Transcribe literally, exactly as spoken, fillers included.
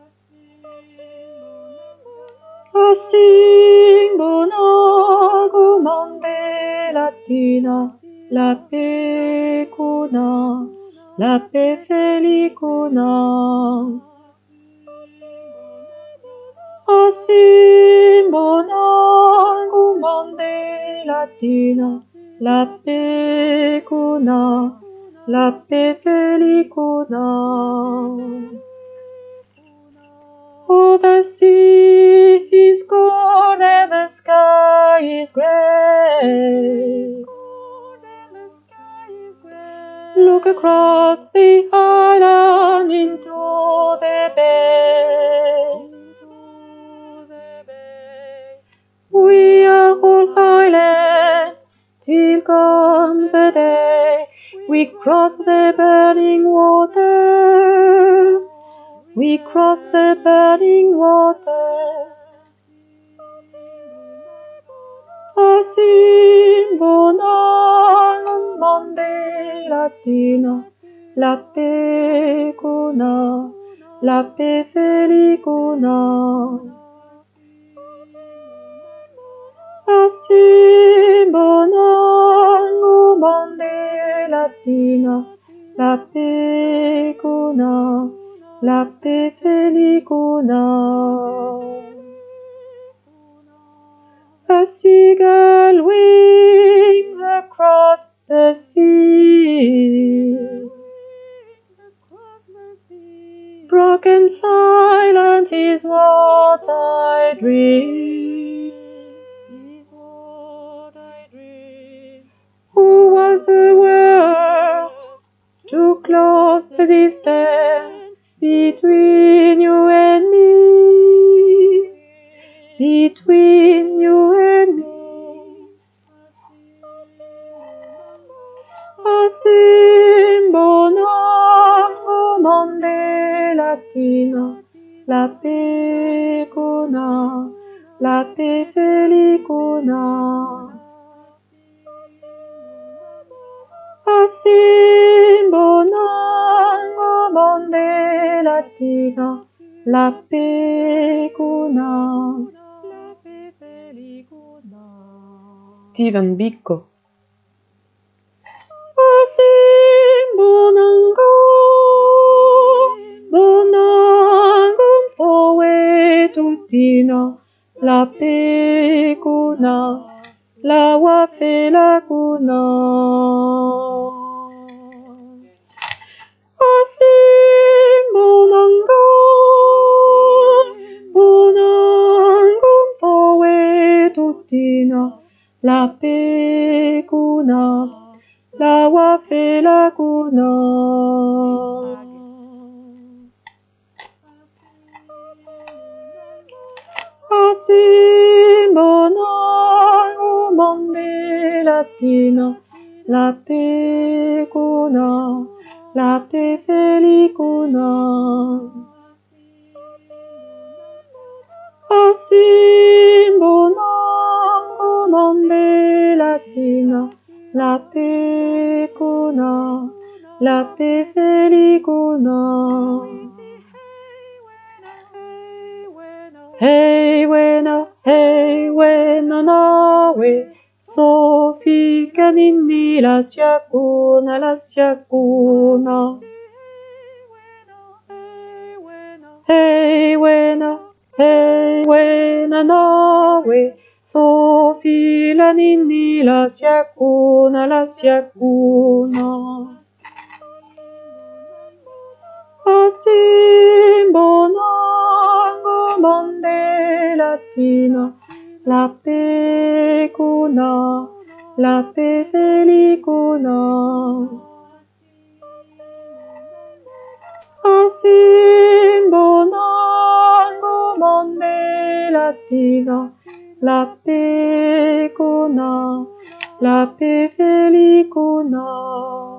Assim bonago mande latina, la pecuna, la pe felicuna. Assim bonago mande latina, la pecuna, la pe felicuna. Oh, the sea is cold and the sky is gray. Look across the island into the bay. We are all islands till come the day we cross the burning water. We cross the burning water. Assim bonanum mande latina, la pecuna, la pe felicuna. Assim bonanum mande latina, la pecuna, la pe felicuna. A seagull wings across the sea. Broken silence is what I dream. Who was the words to close the distance between you and me? Between you and me. Assim bonago mande latina, la pecuna, la pe felicuna. Assim bonago mande latina, la pecuna. Stephen Biko. Assim bonango, bonangum foe tutina, la pecuna, la wafe la cuna. Assim bonango, bonangum foe tutina, la pecuna, la wafe la cuna. Assim bonago mande latina, la pecuna, la pe felicuna. Assim bonago mande latina, la pecuna, la pe felicuna. Hey wena, hey wena nawe, Sofika ninni la siakuna, la siakuna. Hey wena, hey wena nawe, Sofila ninni la siakuna, la siakuna. Assim bonango mande latina, la pecuna, la pe felicuna. Assim bonango mande latina, la pecuna, la pe felicuna.